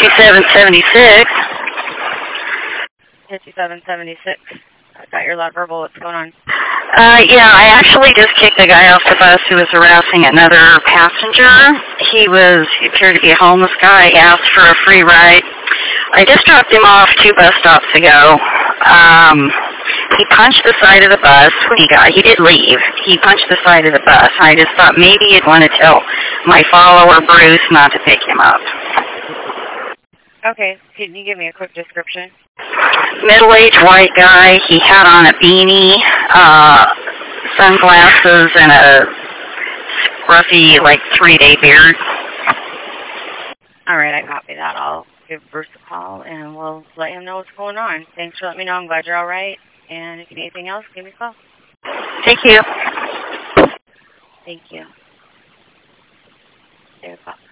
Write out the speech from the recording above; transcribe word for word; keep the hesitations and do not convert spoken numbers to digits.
fifty-seven seventy-six. fifty-seven seventy-six. I got your loud verbal. What's going on? Uh, yeah, I actually just kicked a guy off the bus who was harassing another passenger. He was, he appeared to be a homeless guy, asked for a free ride. I just dropped him off two bus stops ago. Um, he punched the side of the bus when he got, he did leave. He punched the side of the bus. I just thought maybe you'd want to tell my follower, Bruce, not to pick him up. Okay, can you give me a quick description? Middle-aged white guy. He had on a beanie, uh, sunglasses, and a scruffy, like, three-day beard. All right, I copy that. I'll give Bruce a call, and we'll let him know what's going on. Thanks for letting me know. I'm glad you're all right. And if you need anything else, give me a call. Thank you. Thank you. Give me a call.